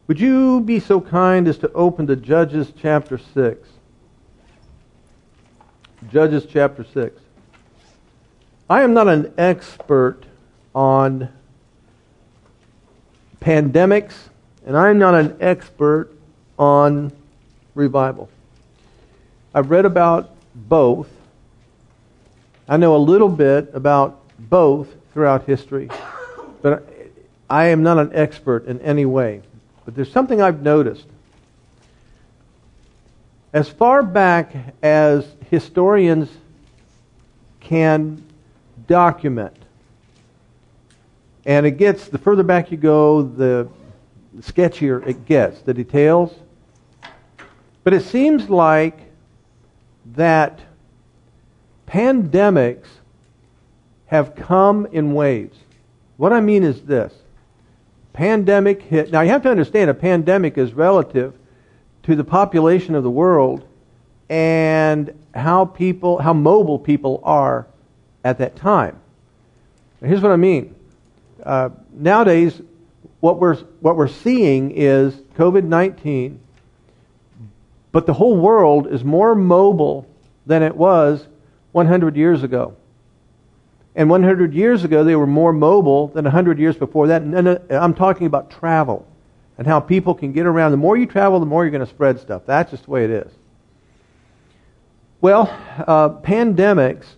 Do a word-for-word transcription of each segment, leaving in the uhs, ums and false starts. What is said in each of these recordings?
Would you be so kind as to open to Judges chapter six? Judges chapter six. I am not an expert on pandemics, and I am not an expert on revival. I've read about both. I know a little bit about both throughout history, but I am not an expert in any way. But there's something I've noticed. As far back as historians can document, and it gets, the further back you go, the sketchier it gets, the details. But it seems like that pandemics have come in waves. What I mean is this. Pandemic hit. Now you have to understand a pandemic is relative to the population of the world and how people, how mobile people are at that time. Now here's what I mean. Uh, nowadays, what we're what we're seeing is COVID nineteen, but the whole world is more mobile than it was one hundred years ago. And one hundred years ago, they were more mobile than one hundred years before that. And I'm talking about travel and how people can get around. The more you travel, the more you're going to spread stuff. That's just the way it is. Well, uh, pandemics,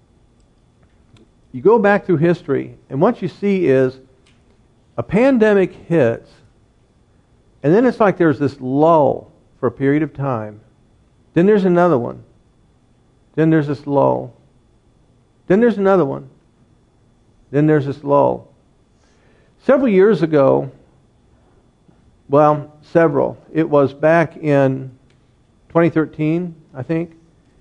you go back through history, and what you see is a pandemic hits, and then it's like there's this lull for a period of time. Then there's another one. Then there's this lull. Then there's another one. Then there's this lull. Several years ago, well, several. It was back in twenty thirteen, I think,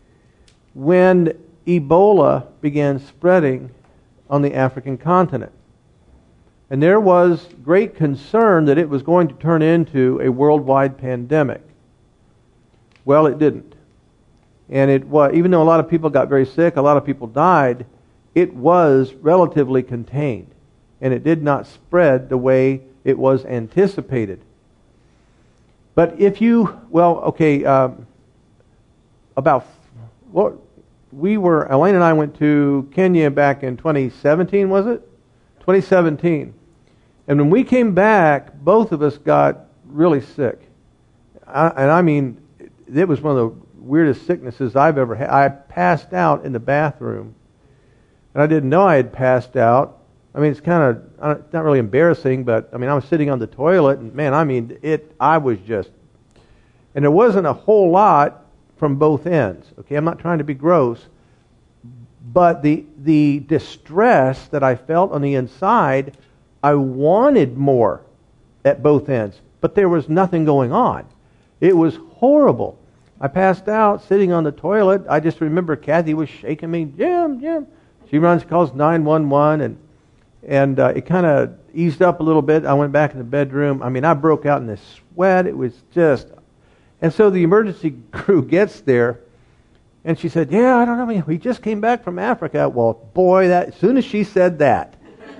when Ebola began spreading on the African continent. And there was great concern that it was going to turn into a worldwide pandemic. Well, it didn't. And it was, even though a lot of people got very sick, a lot of people died, it was relatively contained. And it did not spread the way it was anticipated. But if you, well, okay, um, about, what, we were, Elaine and I went to Kenya back in twenty seventeen, was it? twenty seventeen. And when we came back, both of us got really sick. I, and I mean, it was one of the weirdest sicknesses I've ever had. I passed out in the bathroom, and I didn't know I had passed out. I mean, it's kind of not really embarrassing, but I mean, I was sitting on the toilet, and man, I mean, it. I was just, and there wasn't a whole lot from both ends. Okay, I'm not trying to be gross, but the the distress that I felt on the inside, I wanted more at both ends, but there was nothing going on. It was horrible. I passed out sitting on the toilet. I just remember Kathy was shaking me, Jim, Jim. She runs, calls nine one one, and and uh, it kind of eased up a little bit. I went back in the bedroom. I mean, I broke out in this sweat. It was just, and so the emergency crew gets there, and she said, "Yeah, I don't know. We just came back from Africa." Well, boy, that as soon as she said that,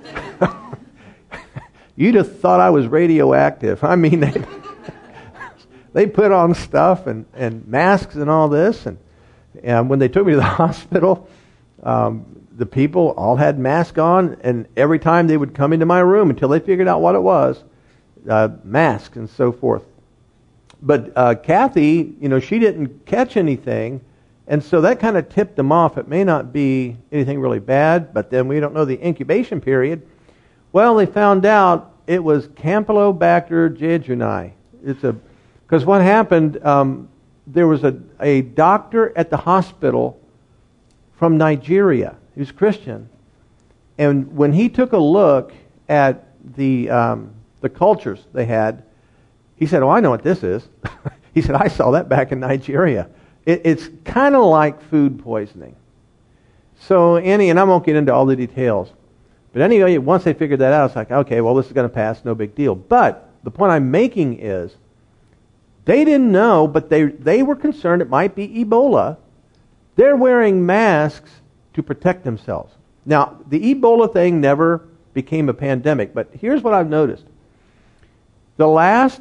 you'd have thought I was radioactive. I mean, they, they put on stuff and, and masks and all this. And, and when they took me to the hospital, um, the people all had masks on. And every time they would come into my room until they figured out what it was, uh, masks and so forth. But uh, Kathy, you know, she didn't catch anything. And so that kind of tipped them off. It may not be anything really bad, but then we don't know the incubation period. Well, they found out it was Campylobacter jejuni. It's a because what happened, um, there was a, a doctor at the hospital from Nigeria. He was Christian, and when he took a look at the um, the cultures they had, he said, "Oh, I know what this is." He said, "I saw that back in Nigeria." It, it's kind of like food poisoning. So, Annie, and I won't get into all the details. But anyway, once they figured that out, it's like, okay, well, this is going to pass, no big deal. But the point I'm making is, they didn't know, but they they were concerned it might be Ebola. They're wearing masks to protect themselves. Now, the Ebola thing never became a pandemic, but here's what I've noticed. The last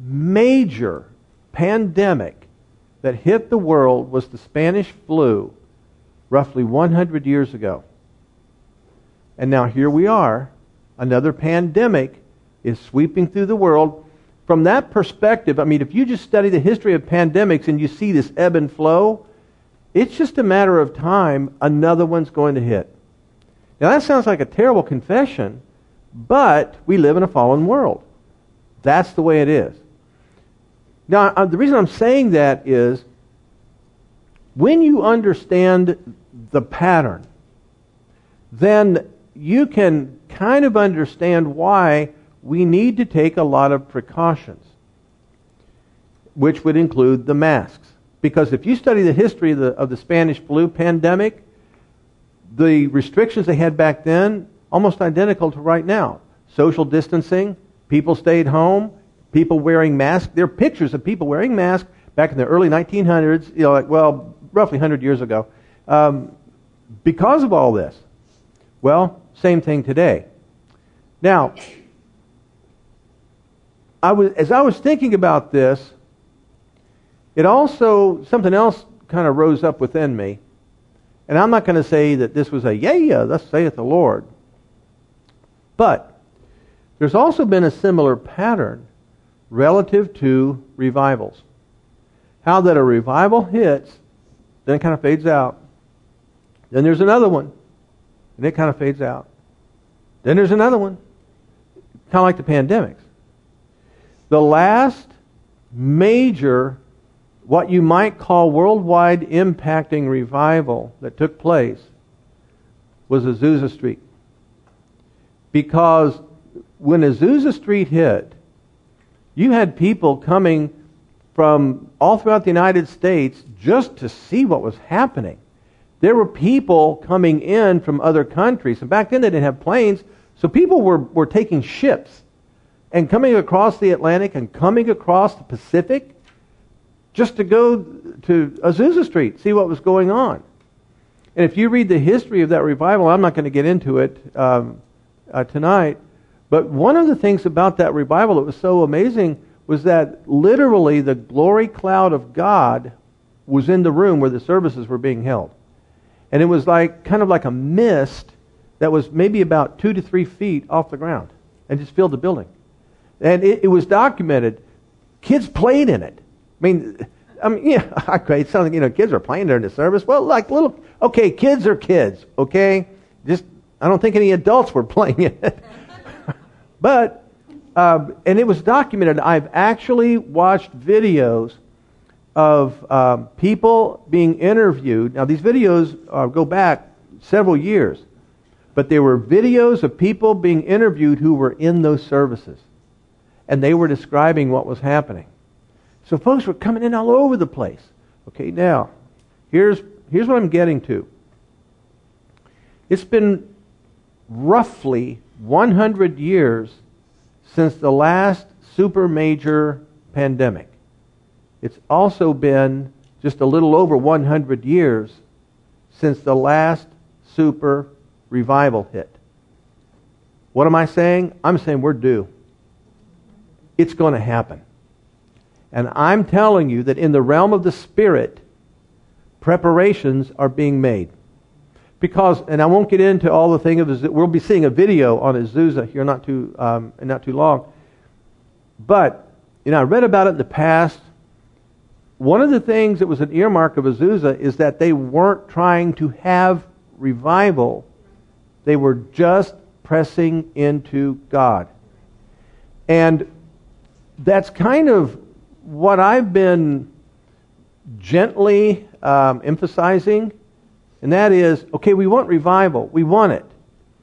major pandemic that hit the world was the Spanish flu roughly one hundred years ago. And now here we are. Another pandemic is sweeping through the world. From that perspective, I mean, if you just study the history of pandemics and you see this ebb and flow, it's just a matter of time another one's going to hit. Now that sounds like a terrible confession, but we live in a fallen world. That's the way it is. Now, uh, the reason I'm saying that is when you understand the pattern, then you can kind of understand why we need to take a lot of precautions, which would include the masks. Because if you study the history of the, of the Spanish flu pandemic, the restrictions they had back then, almost identical to right now. Social distancing, people stayed home, people wearing masks. There are pictures of people wearing masks back in the early nineteen hundreds, you know, like, well, roughly one hundred years ago, um, because of all this. Well, same thing today. Now, I was, as I was thinking about this, it also, something else kind of rose up within me. And I'm not going to say that this was a, yeah, yeah, thus saith the Lord. But there's also been a similar pattern relative to revivals. How that a revival hits, then it kind of fades out. Then there's another one, and it kind of fades out. Then there's another one. Kind of like the pandemics. The last major, what you might call worldwide impacting revival that took place was Azusa Street. Because when Azusa Street hit, you had people coming from all throughout the United States just to see what was happening. There were people coming in from other countries. And back then they didn't have planes, so people were, were taking ships and coming across the Atlantic and coming across the Pacific just to go to Azusa Street, see what was going on. And if you read the history of that revival, I'm not going to get into it um, uh, tonight, but one of the things about that revival that was so amazing was that literally the glory cloud of God was in the room where the services were being held. And it was like kind of like a mist that was maybe about two to three feet off the ground and just filled the building. And it, it was documented. Kids played in it. I mean, I mean, yeah, okay, it sounds like, you know, kids are playing during the service. Well, like little, okay, kids are kids, okay? Just, I don't think any adults were playing it. But, um, and it was documented. I've actually watched videos of um, people being interviewed. Now, these videos uh, go back several years, but they were videos of people being interviewed who were in those services. And they were describing what was happening. So folks were coming in all over the place. Okay, now, here's, here's what I'm getting to. It's been roughly one hundred years since the last super major pandemic. It's also been just a little over one hundred years since the last super revival hit. What am I saying? I'm saying we're due. It's going to happen. And I'm telling you that in the realm of the Spirit, preparations are being made. Because, and I won't get into all the thing of Azusa, we'll be seeing a video on Azusa here not too, um, not too long. But, you know, I read about it in the past. One of the things that was an earmark of Azusa is that they weren't trying to have revival. They were just pressing into God. And that's kind of what I've been gently um, emphasizing, and that is, okay, we want revival. We want it.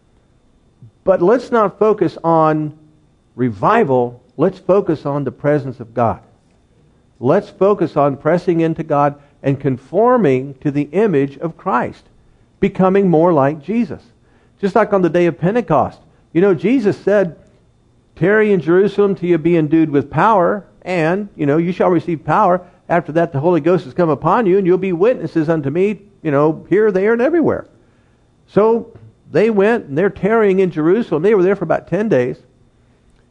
But let's not focus on revival. Let's focus on the presence of God. Let's focus on pressing into God and conforming to the image of Christ, becoming more like Jesus. Just like on the day of Pentecost. You know, Jesus said, tarry in Jerusalem till you be endued with power, and, you know, you shall receive power. After that, the Holy Ghost has come upon you, and you'll be witnesses unto me, you know, here, there, and everywhere. So they went, and they're tarrying in Jerusalem. They were there for about ten days.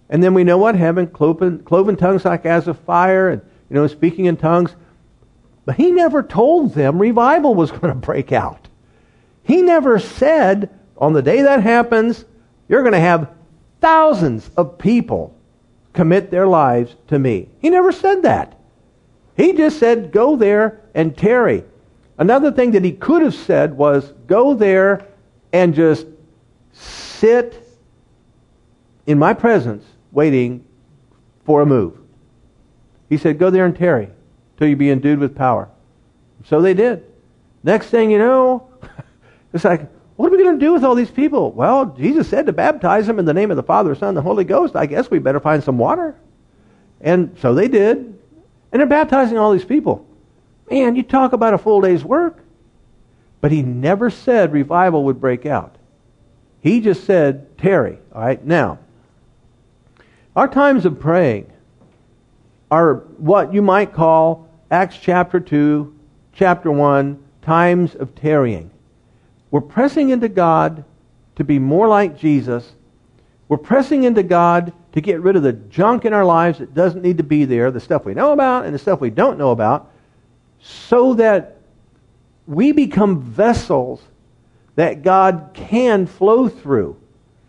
And then we know what happened, cloven, cloven tongues like as of fire, and you know, speaking in tongues. But he never told them revival was going to break out. He never said, on the day that happens, you're going to have thousands of people commit their lives to me. He never said that. He just said, go there and tarry. Another thing that he could have said was, go there and just sit in my presence waiting for a move. He said, go there and tarry till you be endued with power. So they did. Next thing you know, it's like, what are we going to do with all these people? Well, Jesus said to baptize them in the name of the Father, Son, and the Holy Ghost. I guess we better find some water. And so they did. And they're baptizing all these people. Man, you talk about a full day's work. But he never said revival would break out. He just said, tarry. All right, now, our times of praying are what you might call Acts chapter two, chapter one, times of tarrying. We're pressing into God to be more like Jesus. We're pressing into God to get rid of the junk in our lives that doesn't need to be there, the stuff we know about and the stuff we don't know about, so that we become vessels that God can flow through.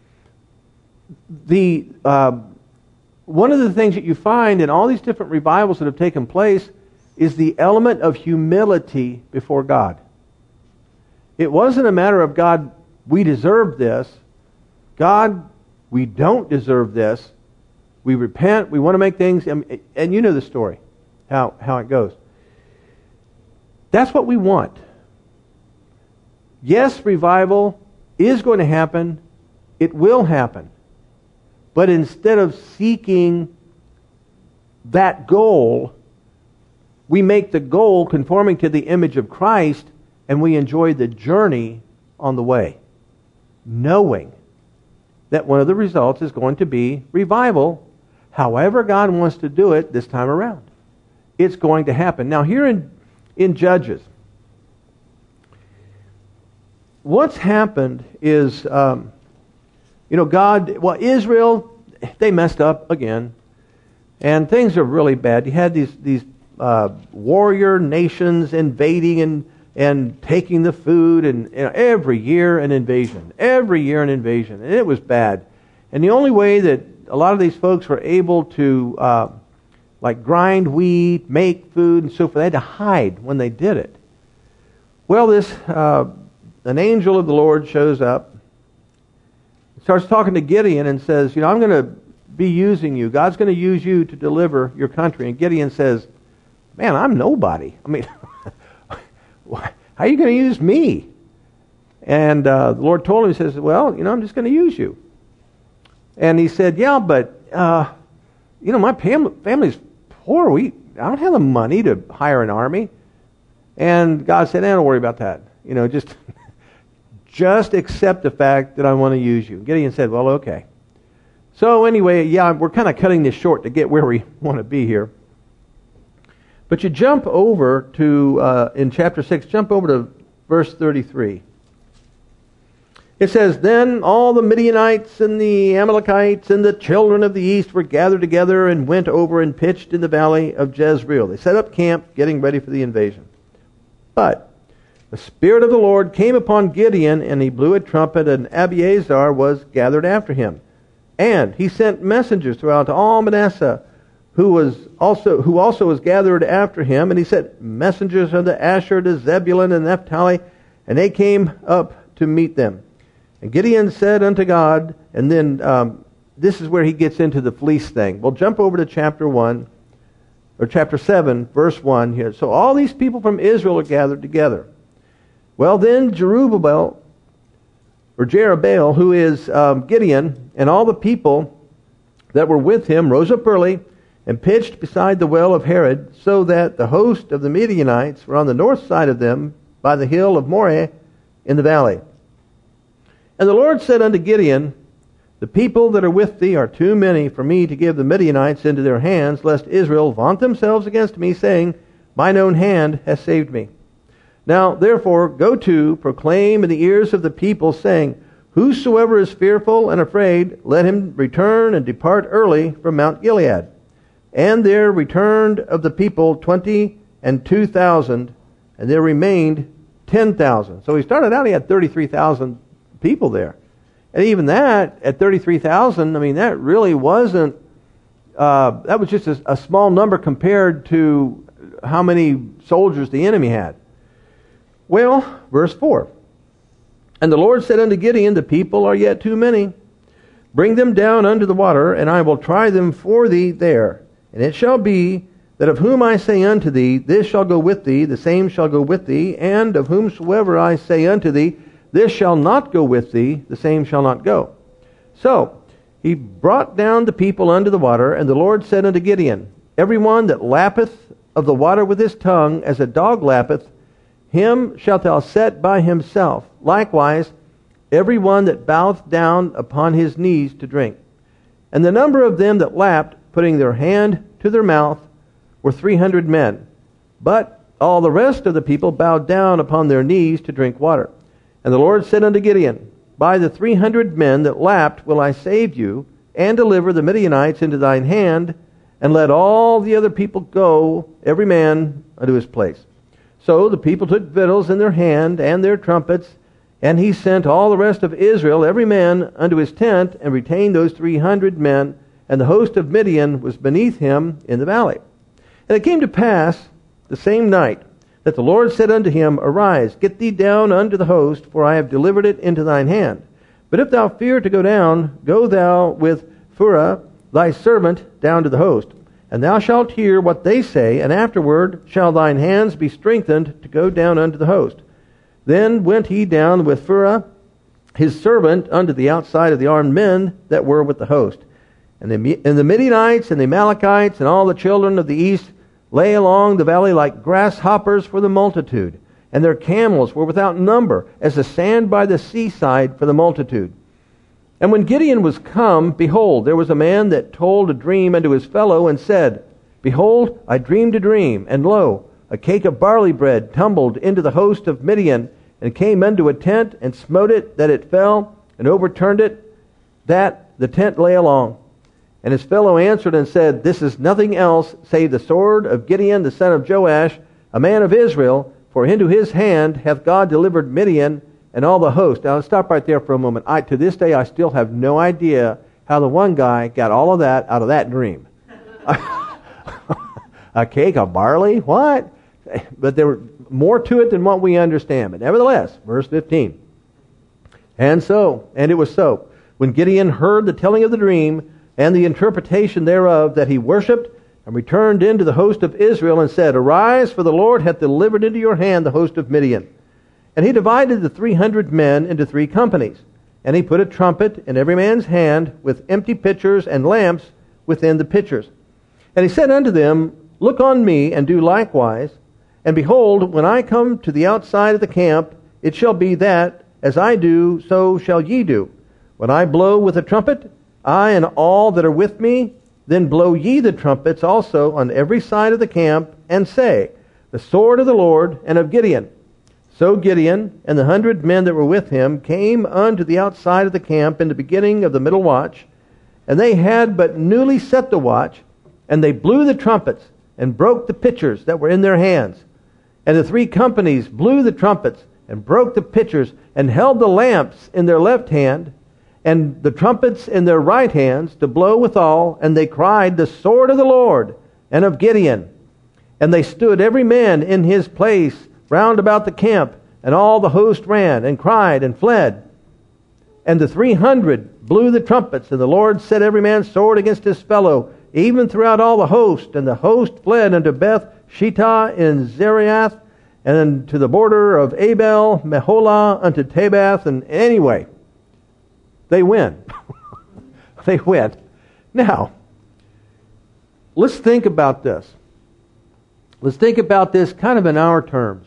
The uh, one of the things that you find in all these different revivals that have taken place is the element of humility before God. It wasn't a matter of, God, we deserve this. God, we don't deserve this. We repent. We want to make things... And, and you know the story, how, how it goes. That's what we want. Yes, revival is going to happen. It will happen. But instead of seeking that goal, we make the goal conforming to the image of Christ, and we enjoy the journey on the way, knowing that one of the results is going to be revival. However God wants to do it this time around, it's going to happen. Now here in, in Judges, what's happened is, um, you know, God, well, Israel, they messed up again, and things are really bad. You had these these uh, warrior nations invading and and taking the food, and you know, every year an invasion, every year an invasion, and it was bad. And the only way that a lot of these folks were able to, uh, like, grind wheat, make food, and so forth, they had to hide when they did it. Well, this uh, an angel of the Lord shows up, starts talking to Gideon, and says, "You know, I'm going to be using you. God's going to use you to deliver your country." And Gideon says, "Man, I'm nobody. I mean." How are you going to use me? And uh, the Lord told him, he says, well, you know, I'm just going to use you. And he said, yeah, but, uh, you know, my fam- family's poor. We, I don't have the money to hire an army. And God said, eh, don't worry about that. You know, just, just accept the fact that I want to use you. Gideon said, well, okay. So anyway, yeah, we're kind of cutting this short to get where we want to be here. But you jump over to, uh, in chapter six, jump over to verse thirty-three. It says, then all the Midianites and the Amalekites and the children of the east were gathered together and went over and pitched in the valley of Jezreel. They set up camp, getting ready for the invasion. But the Spirit of the Lord came upon Gideon, and he blew a trumpet, and Abiathar was gathered after him. And he sent messengers throughout all Manasseh, who was also who also was gathered after him, and he sent messengers unto Asher, to Zebulun and Naphtali, and they came up to meet them. And Gideon said unto God, and then um, this is where he gets into the fleece thing. We'll jump over to chapter one, or chapter seven, verse one here. So all these people from Israel are gathered together. Well, then Jerubbaal, or Jerubbaal, who is um, Gideon, and all the people that were with him rose up early and pitched beside the well of Herod, so that the host of the Midianites were on the north side of them by the hill of Moreh in the valley. And the Lord said unto Gideon, the people that are with thee are too many for me to give the Midianites into their hands, lest Israel vaunt themselves against me, saying, mine own hand has saved me. Now therefore go to, proclaim in the ears of the people, saying, Whosoever is fearful and afraid, let him return and depart early from Mount Gilead. And there returned of the people twenty and two thousand, and there remained ten thousand. So he started out, he had thirty-three thousand people there. And even that, at thirty-three thousand, I mean, that really wasn't, uh, that was just a, a small number compared to how many soldiers the enemy had. Well, verse four. And the Lord said unto Gideon, the people are yet too many. Bring them down unto the water, and I will try them for thee there. And it shall be that of whom I say unto thee, this shall go with thee, the same shall go with thee, and of whomsoever I say unto thee, this shall not go with thee, the same shall not go. So he brought down the people unto the water, and the Lord said unto Gideon, every one that lappeth of the water with his tongue, as a dog lappeth, him shalt thou set by himself. Likewise, every one that boweth down upon his knees to drink. And the number of them that lapped, putting their hand to their mouth, were three hundred men. But all the rest of the people bowed down upon their knees to drink water. And the Lord said unto Gideon, by the three hundred men that lapped will I save you, and deliver the Midianites into thine hand, and let all the other people go, every man unto his place. So the people took victuals in their hand, and their trumpets, and he sent all the rest of Israel, every man unto his tent, and retained those three hundred men, and the host of Midian was beneath him in the valley. And it came to pass the same night, that the Lord said unto him, arise, get thee down unto the host, for I have delivered it into thine hand. But if thou fear to go down, go thou with Phurah thy servant down to the host. And thou shalt hear what they say, and afterward shall thine hands be strengthened to go down unto the host. Then went he down with Phurah his servant unto the outside of the armed men that were with the host. And the, and the Midianites and the Amalekites and all the children of the east lay along the valley like grasshoppers for the multitude. And their camels were without number, as the sand by the seaside for the multitude. And when Gideon was come, behold, there was a man that told a dream unto his fellow, and said, behold, I dreamed a dream, and lo, a cake of barley bread tumbled into the host of Midian, and came unto a tent, and smote it, that it fell, and overturned it, that the tent lay along. And his fellow answered and said, this is nothing else save the sword of Gideon the son of Joash, a man of Israel, for into his hand hath God delivered Midian and all the host. Now let's stop right there for a moment. I, to this day, I still have no idea how the one guy got all of that out of that dream. A cake of barley? What? But there was more to it than what we understand. But nevertheless, verse fifteen. And so, and it was so, when Gideon heard the telling of the dream and the interpretation thereof, that he worshipped and returned into the host of Israel and said, arise, for the Lord hath delivered into your hand the host of Midian. And he divided the three hundred men into three companies. And he put a trumpet in every man's hand, with empty pitchers and lamps within the pitchers. And he said unto them, look on me, and do likewise. And behold, when I come to the outside of the camp, it shall be that, as I do, so shall ye do. When I blow with a trumpet, I and all that are with me, then blow ye the trumpets also on every side of the camp, and say, the sword of the Lord and of Gideon. So Gideon and the hundred men that were with him came unto the outside of the camp in the beginning of the middle watch, and they had but newly set the watch, and they blew the trumpets, and broke the pitchers that were in their hands. And the three companies blew the trumpets, and broke the pitchers, and held the lamps in their left hand, and the trumpets in their right hands, to blow withal, and they cried, the sword of the Lord and of Gideon. And they stood every man in his place round about the camp, and all the host ran, and cried, and fled. And the three hundred blew the trumpets, and the Lord set every man's sword against his fellow, even throughout all the host. And the host fled unto Beth Shittah in Zerath, and to the border of Abel Meholah unto Tabath. And anyway, they win. They win. Now, let's think about this. Let's think about this kind of in our terms.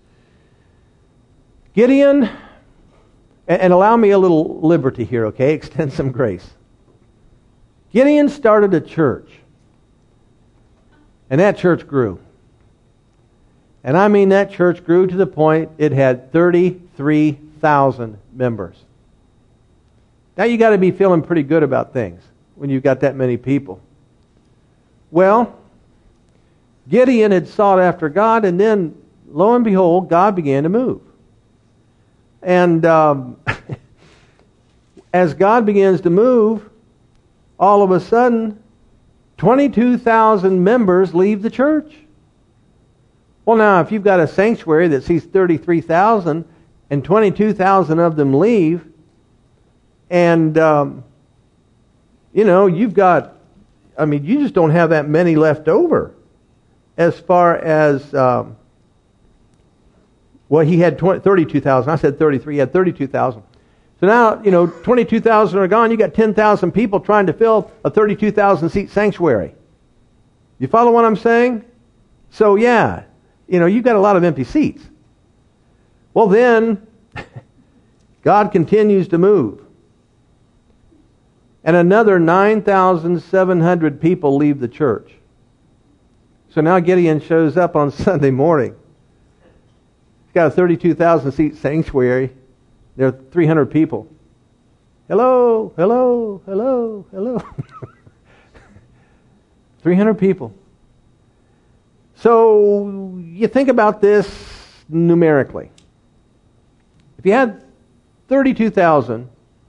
Gideon, and allow me a little liberty here, okay? Extend some grace. Gideon started a church. And that church grew. And I mean that church grew to the point it had thirty-three thousand members. Now you got to be feeling pretty good about things when you've got that many people. Well, Gideon had sought after God, and then, lo and behold, God began to move. And um, as God begins to move, all of a sudden, twenty-two thousand members leave the church. Well, now, if you've got a sanctuary that sees thirty-three thousand and twenty-two thousand of them leave, and, um, you know, you've got, I mean, you just don't have that many left over as far as, um, well, he had thirty-two thousand. I said thirty-three. He had thirty-two thousand. So now, you know, twenty-two thousand are gone. You got ten thousand people trying to fill a thirty-two thousand seat sanctuary. You follow what I'm saying? So, yeah, you know, you've got a lot of empty seats. Well, then, God continues to move. And another nine thousand seven hundred people leave the church. So now Gideon shows up on Sunday morning. He's got a thirty-two thousand seat sanctuary. There are three hundred people. Hello, hello, hello, hello. three hundred people. So you think about this numerically. If you had thirty-two thousand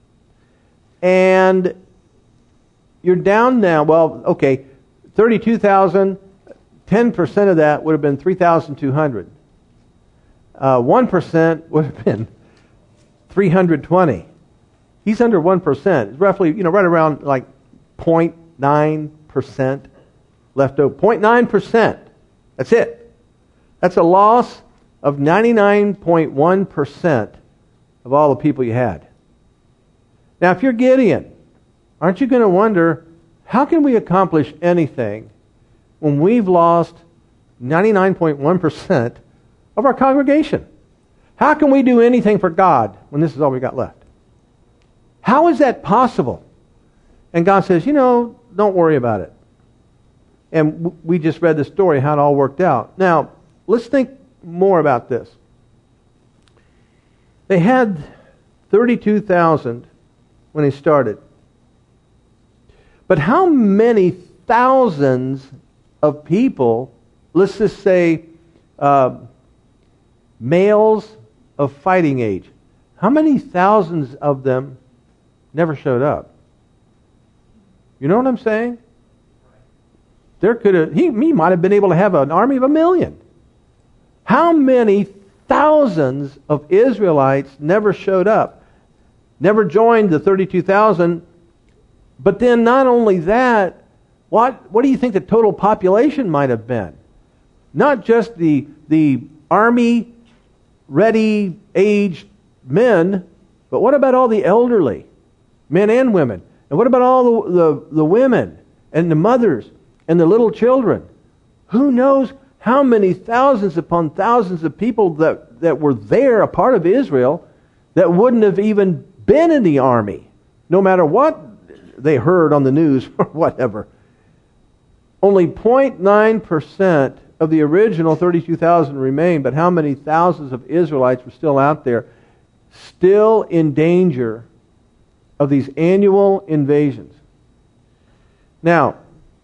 and you're down now, well, okay, thirty-two thousand, ten percent of that would have been three thousand two hundred. Uh, one percent would have been three hundred twenty. He's under one percent. It's roughly, you know, right around like zero point nine percent left over. zero point nine percent. That's it. That's a loss of ninety-nine point one percent of all the people you had. Now, if you're Gideon, aren't you going to wonder, how can we accomplish anything when we've lost ninety-nine point one percent of our congregation? How can we do anything for God when this is all we got left? How is that possible? And God says, you know, don't worry about it. And we just read the story, how it all worked out. Now, let's think more about this. They had thirty-two thousand when they started. But how many thousands of people, let's just say uh, males of fighting age, how many thousands of them never showed up? You know what I'm saying? There could have, he, he might have been able to have an army of a million. How many thousands of Israelites never showed up? Never joined the thirty-two thousand. But then not only that, what, what do you think the total population might have been? Not just the, the army ready aged men, but what about all the elderly, men and women? And what about all the, the, the women and the mothers and the little children? Who knows how many thousands upon thousands of people that, that were there, a part of Israel, that wouldn't have even been in the army, no matter what they heard on the news or whatever. Only zero point nine percent of the original thirty-two thousand remained, but how many thousands of Israelites were still out there, still in danger of these annual invasions? Now,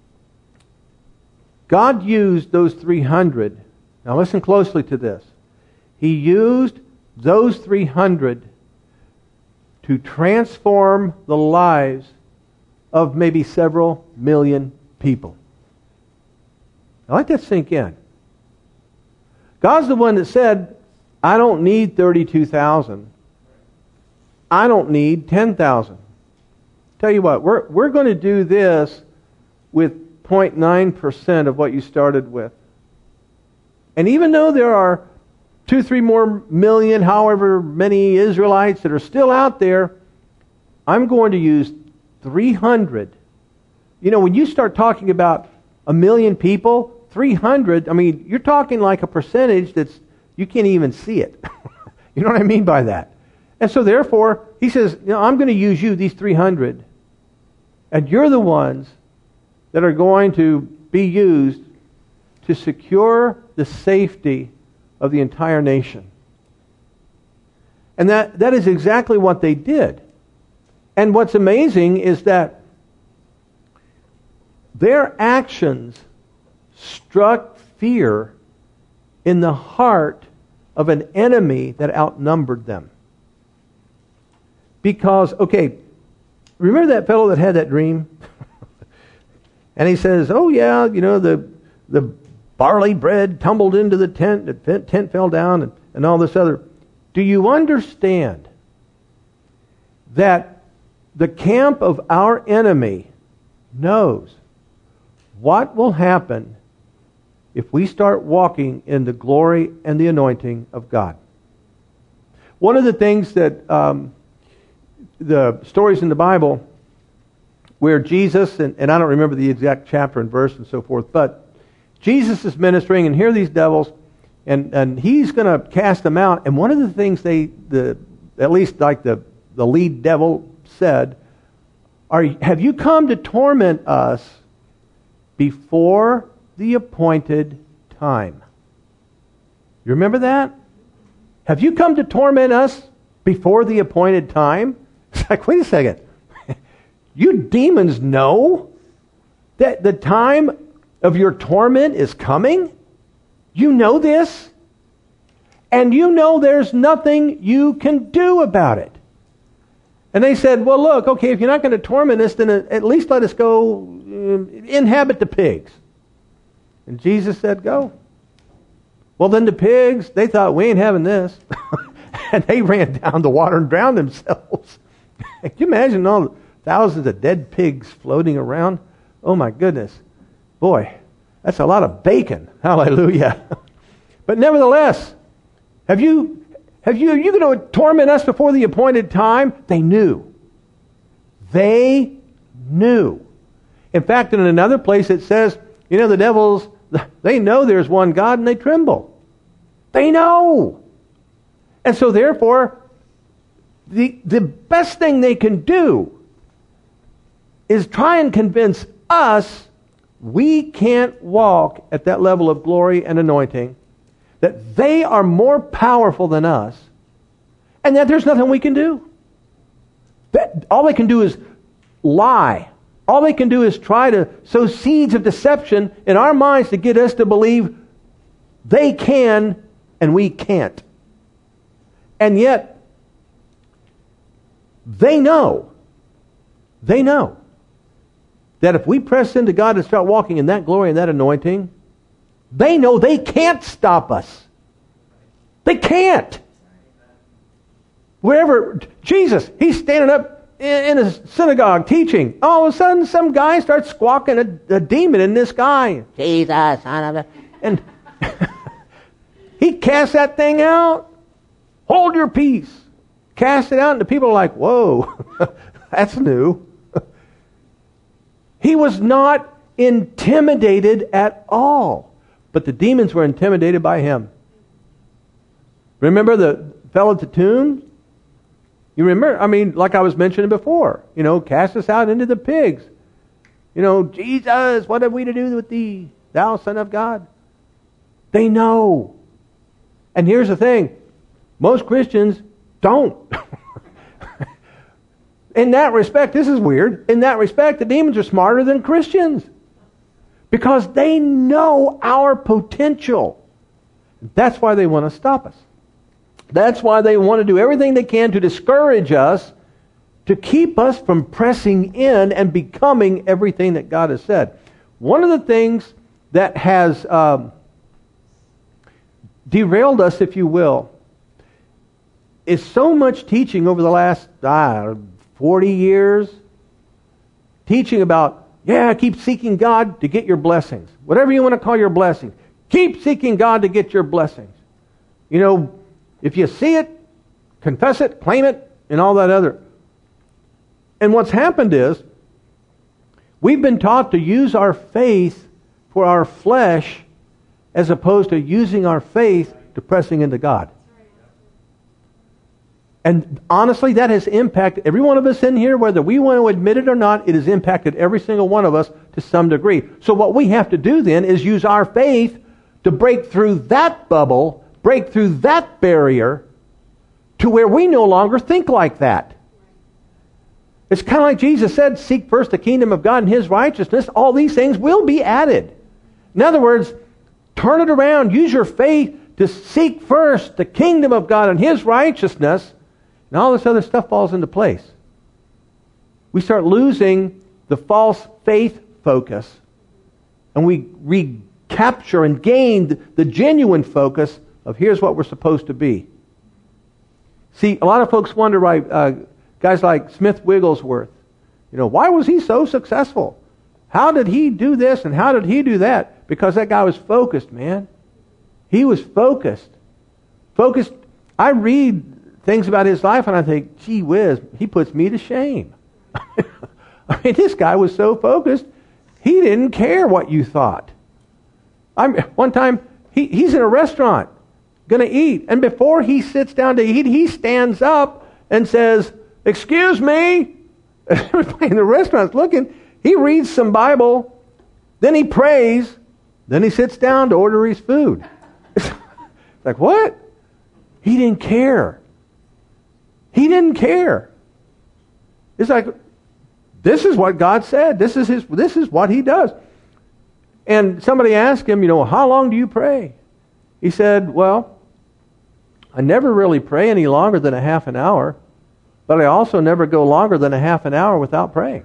God used those three hundred. Now listen closely to this. He used those three hundred to transform the lives of maybe several million people. Now let that sink in. God's the one that said, I don't need thirty-two thousand. I don't need ten thousand. Tell you what, we're, we're going to do this with zero point nine percent of what you started with. And even though there are two, three more million, however many Israelites that are still out there, I'm going to use three hundred. You know, when you start talking about a million people, three hundred, I mean, you're talking like a percentage that's, you can't even see it. You know what I mean by that? And so therefore, he says, you know, I'm going to use you, these three hundred, and you're the ones that are going to be used to secure the safety of the entire nation. And that, that is exactly what they did. And what's amazing is that their actions struck fear in the heart of an enemy that outnumbered them. Because, okay, remember that fellow that had that dream? And he says, oh yeah, you know, the the barley bread tumbled into the tent, the tent fell down, and, and all this other. Do you understand that the camp of our enemy knows what will happen if we start walking in the glory and the anointing of God? One of the things that um, the stories in the Bible where Jesus, and, and I don't remember the exact chapter and verse and so forth, but Jesus is ministering, and here are these devils, and, and he's going to cast them out. And one of the things they, the at least like the, the lead devil said, are, have you come to torment us before the appointed time? You remember that? Have you come to torment us before the appointed time? It's like, wait a second. You demons know that the time of your torment is coming? You know this? And you know there's nothing you can do about it. And they said, well, look, okay, if you're not going to torment us, then at least let us go inhabit the pigs. And Jesus said, go. Well, then the pigs, they thought, we ain't having this. And they ran down the water and drowned themselves. Can you imagine all the thousands of dead pigs floating around? Oh my goodness. Boy, that's a lot of bacon. Hallelujah. But nevertheless, have you, have you, are you going to torment us before the appointed time? They knew. They knew. In fact, in another place it says, you know, the devils, they know there's one God and they tremble. They know. And so therefore, the, the best thing they can do is try and convince us we can't walk at that level of glory and anointing, that they are more powerful than us, and that there's nothing we can do. That all they can do is lie. All they can do is try to sow seeds of deception in our minds to get us to believe they can and we can't. And yet, they know, they know that if we press into God and start walking in that glory and that anointing, they know they can't stop us. They can't. Wherever, Jesus, he's standing up in a synagogue teaching. All of a sudden, some guy starts squawking a, a demon in this guy. Jesus, son of a... And he casts that thing out. Hold your peace. Cast it out, and the people are like, whoa, that's new. He was not intimidated at all. But the demons were intimidated by him. Remember the fellow at the tomb? You remember, I mean, like I was mentioning before, you know, cast us out into the pigs. You know, Jesus, what have we to do with thee, thou Son of God? They know. And here's the thing, most Christians don't. In that respect, this is weird, in that respect, the demons are smarter than Christians. Because they know our potential. That's why they want to stop us. That's why they want to do everything they can to discourage us, to keep us from pressing in and becoming everything that God has said. One of the things that has um, derailed us, if you will, is so much teaching over the last uh, forty years, teaching about, yeah, keep seeking God to get your blessings. Whatever you want to call your blessings. Keep seeking God to get your blessings. You know, if you see it, confess it, claim it, and all that other. And what's happened is, we've been taught to use our faith for our flesh as opposed to using our faith to pressing into God. And honestly, that has impacted every one of us in here, whether we want to admit it or not. It has impacted every single one of us to some degree. So what we have to do then is use our faith to break through that bubble, break through that barrier, to where we no longer think like that. It's kind of like Jesus said, seek first the kingdom of God and His righteousness. All these things will be added. In other words, turn it around. Use your faith to seek first the kingdom of God and His righteousness, and all this other stuff falls into place. We start losing the false faith focus, and we recapture and gain the genuine focus of here's what we're supposed to be. See, a lot of folks wonder, right, uh, guys like Smith Wigglesworth, you know, why was he so successful? How did he do this and how did he do that? Because that guy was focused, man. He was focused. Focused. I read things about his life and I think, gee whiz, he puts me to shame. I mean, this guy was so focused, he didn't care what you thought. I'm, one time, he, he's in a restaurant, going to eat, and before he sits down to eat, he stands up and says, excuse me. Everybody in the restaurant's looking. He reads some Bible, then he prays, then he sits down to order his food. It's like, what? He didn't care. He didn't care. It's like, this is what God said. This is his. This is what He does. And somebody asked him, you know, how long do you pray? He said, well, I never really pray any longer than a half an hour, but I also never go longer than a half an hour without praying.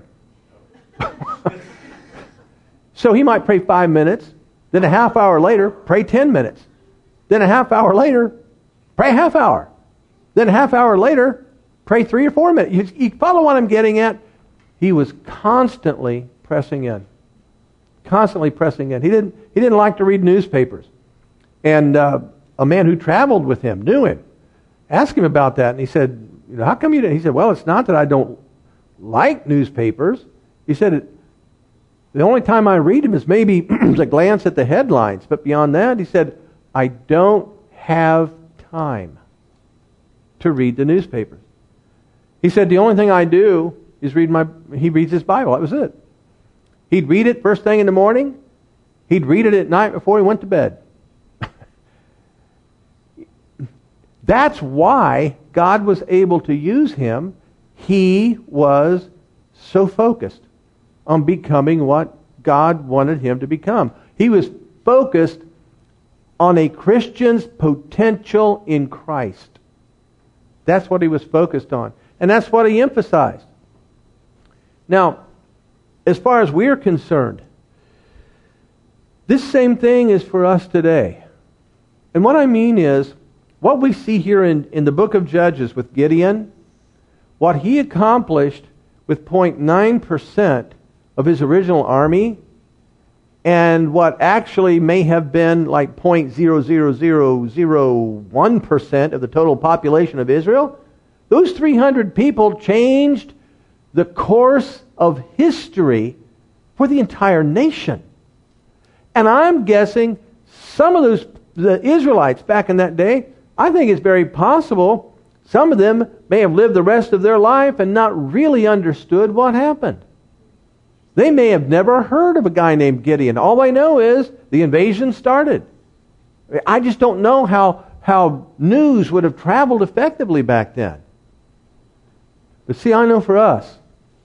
So he might pray five minutes, then a half hour later, pray ten minutes. Then a half hour later, pray a half hour. Then a half hour later, pray three or four minutes. You, you follow what I'm getting at? He was constantly pressing in. Constantly pressing in. He didn't, he didn't like to read newspapers. And uh, a man who traveled with him knew him. Asked him about that, and he said, you know, how come you didn't? He said, well, it's not that I don't like newspapers. He said, it, the only time I read them is maybe to glance at the headlines. But beyond that, he said, I don't have time to read the newspapers. He said, the only thing I do is read my, he reads his Bible. That was it. He'd read it first thing in the morning. He'd read it at night before he went to bed. That's why God was able to use him. He was so focused on becoming what God wanted him to become. He was focused on a Christian's potential in Christ. That's what he was focused on. And that's what he emphasized. Now, as far as we're concerned, this same thing is for us today. And what I mean is, what we see here in, in the book of Judges with Gideon, what he accomplished with zero point nine percent of his original army, and what actually may have been like zero point zero zero zero zero one percent of the total population of Israel, those three hundred people changed the course of history for the entire nation. And I'm guessing some of those, the Israelites back in that day, I think it's very possible some of them may have lived the rest of their life and not really understood what happened. They may have never heard of a guy named Gideon. All they know is the invasion started. I just don't know how, how news would have traveled effectively back then. But see, I know for us,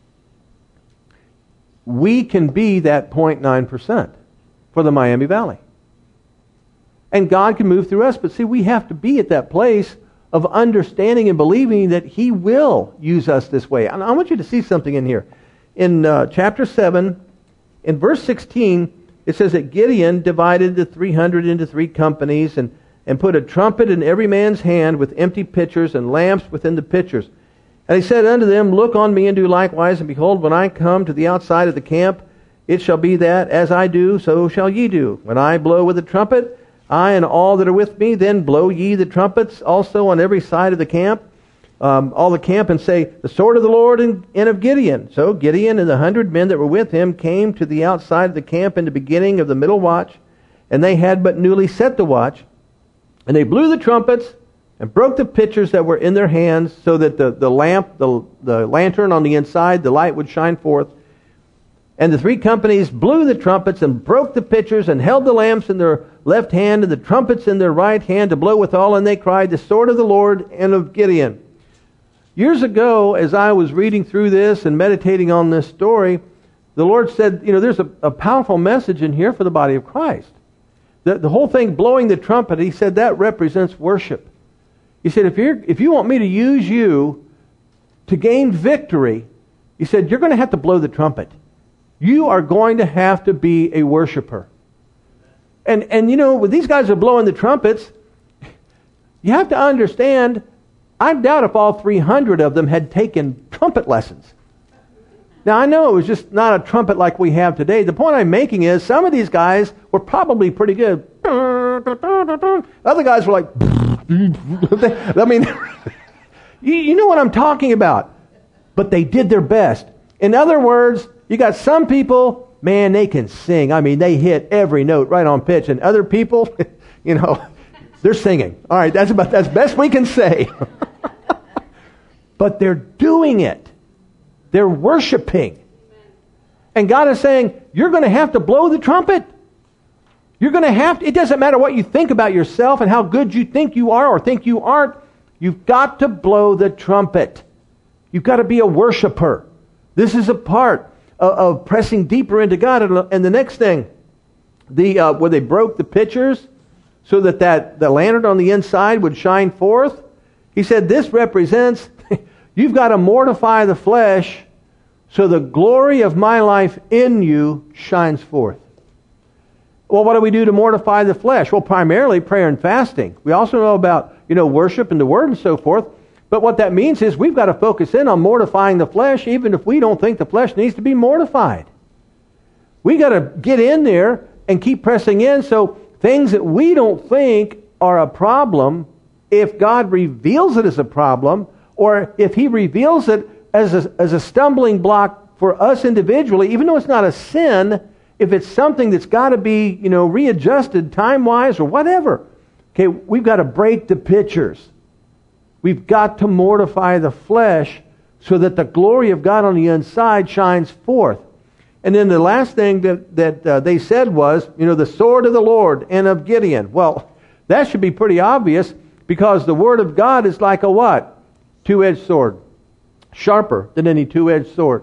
we can be that zero point nine percent for the Miami Valley. And God can move through us. But see, we have to be at that place of understanding and believing that He will use us this way. And I want you to see something in here. In uh, chapter seven, in verse sixteen, it says that Gideon divided the three hundred into three companies and, and put a trumpet in every man's hand with empty pitchers and lamps within the pitchers. And he said unto them, look on me and do likewise, and behold, when I come to the outside of the camp, it shall be that, as I do, so shall ye do. When I blow with the trumpet, I and all that are with me, then blow ye the trumpets also on every side of the camp, um, all the camp, and say, the sword of the Lord and, and of Gideon. So Gideon and the hundred men that were with him came to the outside of the camp in the beginning of the middle watch, and they had but newly set the watch, and they blew the trumpets, and broke the pitchers that were in their hands, so that the, the lamp, the, the lantern on the inside, the light would shine forth. And the three companies blew the trumpets and broke the pitchers and held the lamps in their left hand and the trumpets in their right hand to blow withal. And they cried, the sword of the Lord and of Gideon. years ago, as I was reading through this and meditating on this story, the Lord said, you know, there's a, a powerful message in here for the body of Christ. The, the whole thing, blowing the trumpet, He said that represents worship. He said, if you're, if you want me to use you to gain victory, He said, you're going to have to blow the trumpet. You are going to have to be a worshiper. And, and you know, when these guys are blowing the trumpets, you have to understand, I doubt if all three hundred of them had taken trumpet lessons. Now, I know it was just not a trumpet like we have today. The point I'm making is some of these guys were probably pretty good. Other guys were like, I mean, you, you know what I'm talking about. But they did their best. In other words, you got some people, man, they can sing. I mean, they hit every note right on pitch. And other people, you know, they're singing. All right, that's about that's best we can say. But they're doing it. They're worshiping. And God is saying, you're going to have to blow the trumpet. You're going to have to, it doesn't matter what you think about yourself and how good you think you are or think you aren't. You've got to blow the trumpet. You've got to be a worshiper. This is a part of, of pressing deeper into God. And, and the next thing, the uh, where they broke the pitchers so that, that the lantern on the inside would shine forth. He said this represents, you've got to mortify the flesh so the glory of my life in you shines forth. Well, what do we do to mortify the flesh? Well, primarily prayer and fasting. We also know about, you know, worship and the Word and so forth. But what that means is we've got to focus in on mortifying the flesh even if we don't think the flesh needs to be mortified. We got to get in there and keep pressing in so things that we don't think are a problem, if God reveals it as a problem, or if He reveals it as a, as a stumbling block for us individually, even though it's not a sin, if it's something that's got to be, you know, readjusted time-wise or whatever, okay, we've got to break the pitchers. We've got to mortify the flesh so that the glory of God on the inside shines forth. And then the last thing that, that uh, they said was, you know, the sword of the Lord and of Gideon. Well, that should be pretty obvious because the Word of God is like a what? Two-edged sword. Sharper than any two-edged sword.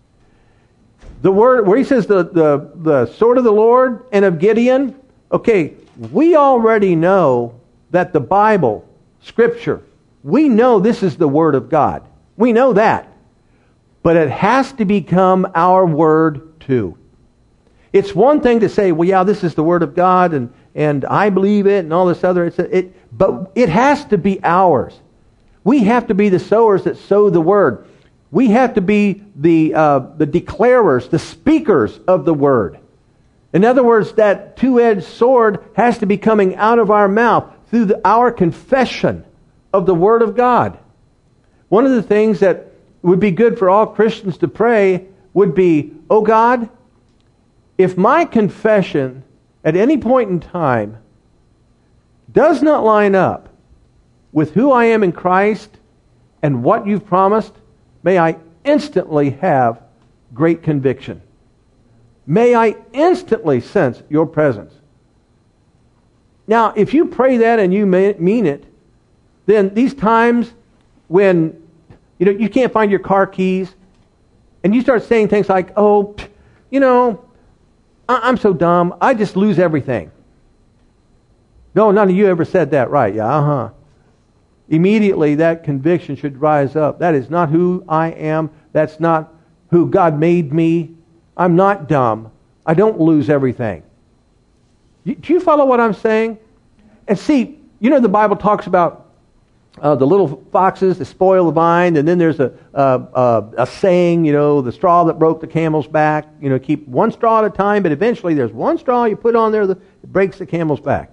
The word, where he says the, the, the sword of the Lord and of Gideon, okay, we already know that the Bible, Scripture, we know this is the Word of God. We know that. But it has to become our Word too. It's one thing to say, well, yeah, this is the Word of God and, and I believe it and all this other, it's, it, but it has to be ours. We have to be the sowers that sow the Word. We have to be the uh, the declarers, the speakers of the Word. In other words, that two-edged sword has to be coming out of our mouth through the, our confession of the Word of God. One of the things that would be good for all Christians to pray would be, oh God, if my confession at any point in time does not line up with who I am in Christ and what you've promised, may I instantly have great conviction. May I instantly sense your presence. Now, if you pray that and you mean it, then these times when you know you can't find your car keys and you start saying things like, oh, you know, I'm so dumb, I just lose everything. No, none of you ever said that, right? Yeah, uh-huh. Immediately that conviction should rise up. That is not who I am. That's not who God made me. I'm not dumb. I don't lose everything. Do you follow what I'm saying? And see, you know the Bible talks about uh, the little foxes that spoil the vine, and then there's a, a, a, a saying, you know, the straw that broke the camel's back. You know, keep one straw at a time, but eventually there's one straw you put on there that breaks the camel's back.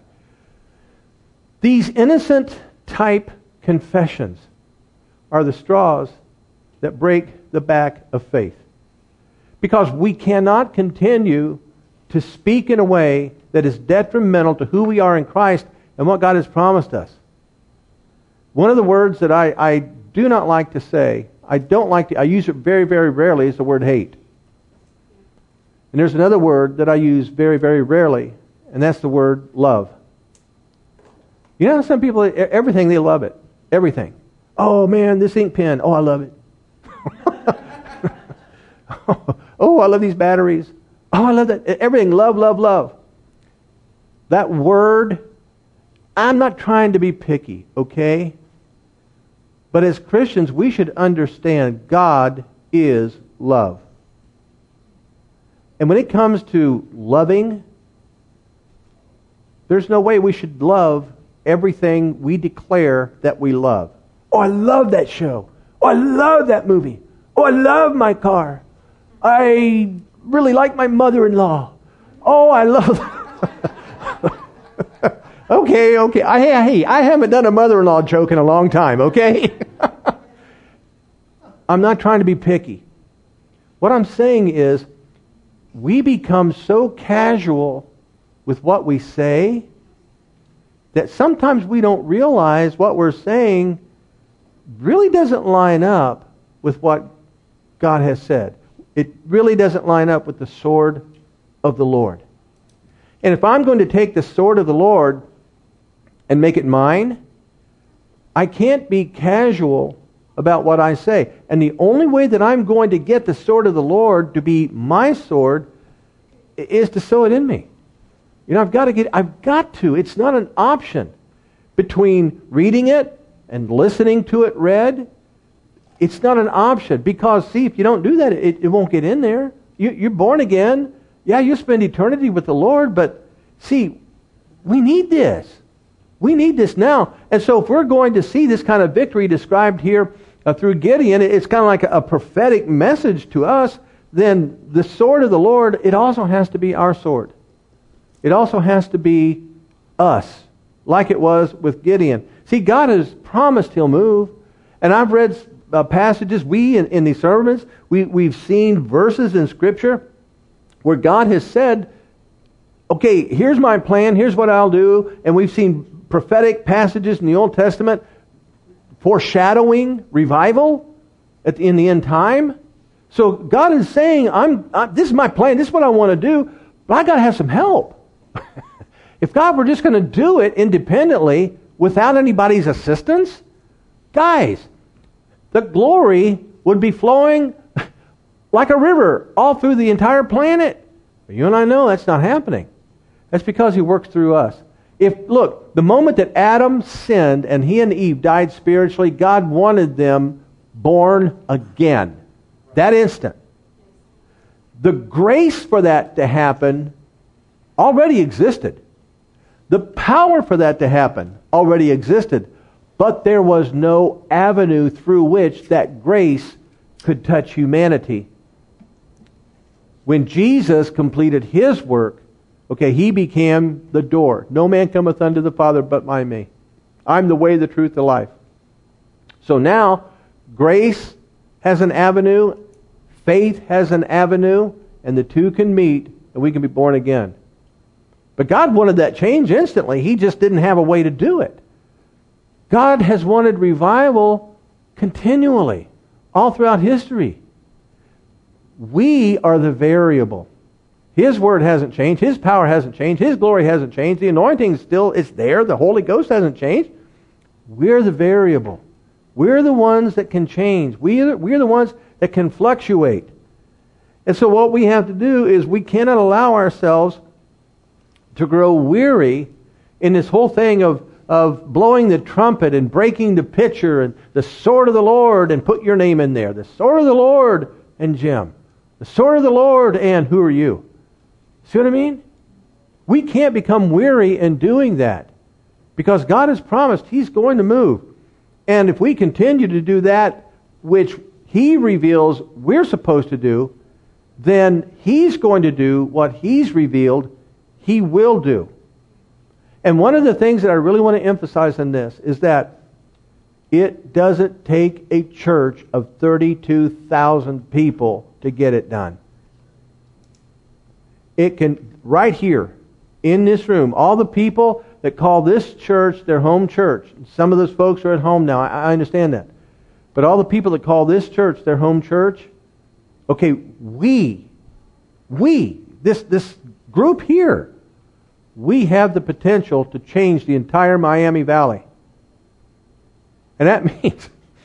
These innocent type confessions are the straws that break the back of faith. Because we cannot continue to speak in a way that is detrimental to who we are in Christ and what God has promised us. One of the words that I, I do not like to say, I don't like to, I use it very, very rarely, is the word hate. And there's another word that I use very, very rarely, and that's the word love. You know, some people, everything, they love it. Everything. Oh man, this ink pen. Oh, I love it. Oh, I love these batteries. Oh, I love that. Everything. Love, love, love. That word, I'm not trying to be picky, okay? But as Christians, we should understand God is love. And when it comes to loving, there's no way we should love everything we declare that we love. Oh, I love that show. Oh, I love that movie. Oh, I love my car. I really like my mother-in-law. Oh, I love... okay, okay. I, hey, hey, I haven't done a mother-in-law joke in a long time, okay? I'm not trying to be picky. What I'm saying is, we become so casual with what we say that sometimes we don't realize what we're saying really doesn't line up with what God has said. It really doesn't line up with the sword of the Lord. And if I'm going to take the sword of the Lord and make it mine, I can't be casual about what I say. And the only way that I'm going to get the sword of the Lord to be my sword is to sow it in me. You know, I've got to get, I've got to. It's not an option. Between reading it and listening to it read, it's not an option. Because, see, if you don't do that, it, it won't get in there. You, you're born again. Yeah, you spend eternity with the Lord, but see, we need this. We need this now. And so if we're going to see this kind of victory described here uh, through Gideon, it's kind of like a, a prophetic message to us, then the sword of the Lord, it also has to be our sword. It also has to be us, like it was with Gideon. See, God has promised He'll move. And I've read uh, passages, we in, in these sermons, we, we've seen verses in Scripture where God has said, okay, here's my plan, here's what I'll do. And we've seen prophetic passages in the Old Testament foreshadowing revival at the, in the end time. So God is saying, I'm, I'm this is my plan, this is what I want to do, but I got to have some help. If God were just going to do it independently without anybody's assistance, guys, the glory would be flowing like a river all through the entire planet. But you and I know that's not happening. That's because He works through us. If look, the moment that Adam sinned and he and Eve died spiritually, God wanted them born again. That instant. The grace for that to happen already existed. The power for that to happen already existed. But there was no avenue through which that grace could touch humanity. When Jesus completed His work, okay, He became the door. No man cometh unto the Father but by me. I'm the way, the truth, the life. So now, grace has an avenue, faith has an avenue, and the two can meet, and we can be born again. But God wanted that change instantly. He just didn't have a way to do it. God has wanted revival continually, all throughout history. We are the variable. His word hasn't changed. His power hasn't changed. His glory hasn't changed. The anointing still is there. The Holy Ghost hasn't changed. We're the variable. We're the ones that can change. We're, we're the ones that can fluctuate. And so what we have to do is we cannot allow ourselves to grow weary in this whole thing of, of blowing the trumpet and breaking the pitcher and the sword of the Lord and put your name in there. The sword of the Lord and Jim. The sword of the Lord and who are you? See what I mean? We can't become weary in doing that because God has promised He's going to move. And if we continue to do that which He reveals we're supposed to do, then He's going to do what He's revealed He will do. And one of the things that I really want to emphasize in this is that it doesn't take a church of thirty-two thousand people to get it done. It can, right here, in this room, all the people that call this church their home church. Some of those folks are at home now, I understand that. But all the people that call this church their home church, okay, we, we, this, this group here, we have the potential to change the entire Miami Valley. And that means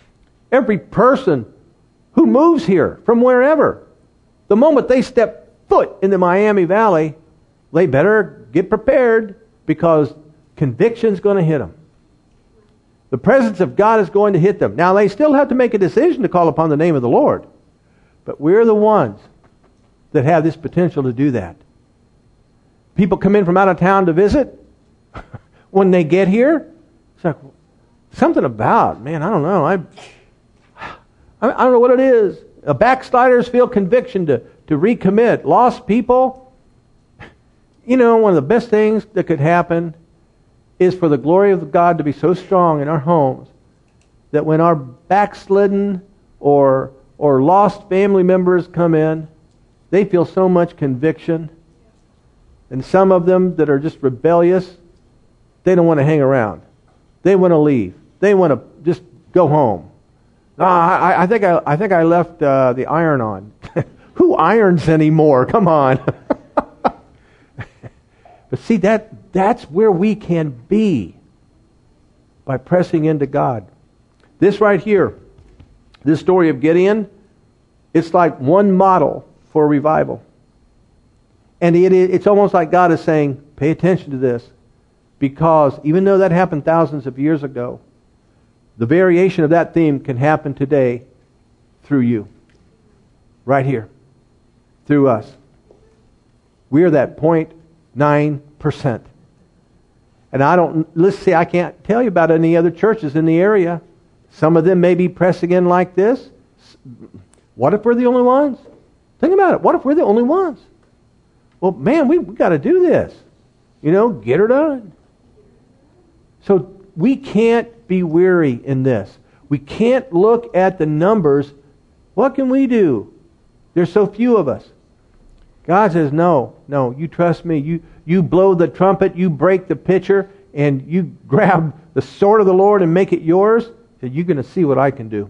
Every person who moves here from wherever, the moment they step foot in the Miami Valley, they better get prepared because conviction's going to hit them. The presence of God is going to hit them. Now, they still have to make a decision to call upon the name of the Lord. But we're the ones that have this potential to do that. People come in from out of town to visit. When they get here, it's like something about, man, I don't know. I, I don't know what it is. Uh, backsliders feel conviction to, to recommit. Lost people, you know, one of the best things that could happen is for the glory of God to be so strong in our homes that when our backslidden or or lost family members come in, they feel so much conviction. And some of them that are just rebellious, they don't want to hang around. They want to leave. They want to just go home. No, I, I think I, I think I left uh, the iron on. Who irons anymore? Come on. But see, that that's where we can be by pressing into God. This right here, this story of Gideon, it's like one model for revival. And it, it's almost like God is saying, pay attention to this. Because even though that happened thousands of years ago, the variation of that theme can happen today through you. Right here. Through us. We are that zero point nine percent. And I don't, let's see, I can't tell you about any other churches in the area. Some of them may be pressing in like this. What if we're the only ones? Think about it. What if we're the only ones? Well, man, we, we've got to do this. You know, get her done. So we can't be weary in this. We can't look at the numbers. What can we do? There's so few of us. God says, no, no, you trust me. You, you blow the trumpet, you break the pitcher, and you grab the sword of the Lord and make it yours. So you're going to see what I can do.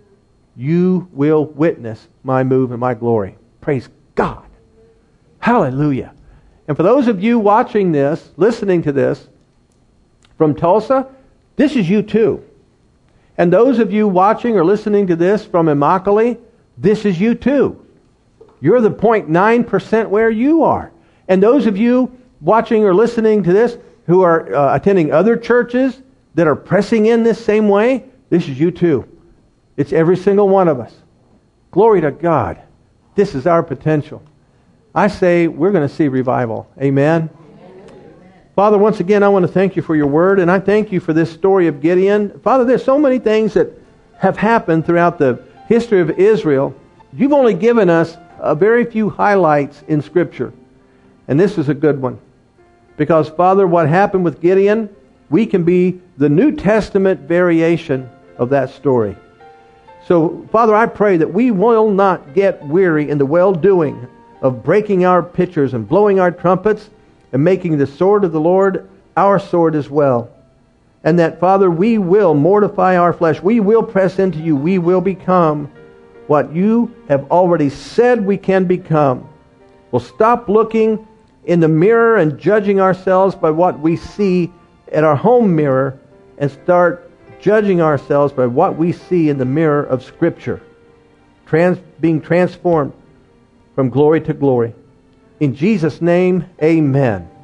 You will witness my move and my glory. Praise God. Hallelujah. And for those of you watching this, listening to this from Tulsa, this is you too. And those of you watching or listening to this from Immokalee, this is you too. You're the zero point nine percent where you are. And those of you watching or listening to this who are uh, attending other churches that are pressing in this same way, this is you too. It's every single one of us. Glory to God. This is our potential. I say we're going to see revival. Amen. Amen. Father, once again, I want to thank you for your word, and I thank you for this story of Gideon. Father, there's so many things that have happened throughout the history of Israel. You've only given us a very few highlights in Scripture, and this is a good one. Because, Father, what happened with Gideon, we can be the New Testament variation of that story. So, Father, I pray that we will not get weary in the well-doing of breaking our pitchers and blowing our trumpets and making the sword of the Lord our sword as well. And that, Father, we will mortify our flesh. We will press into you. We will become what you have already said we can become. We'll stop looking in the mirror and judging ourselves by what we see at our home mirror and start judging ourselves by what we see in the mirror of Scripture. Trans- being transformed from glory to glory. In Jesus' name, amen.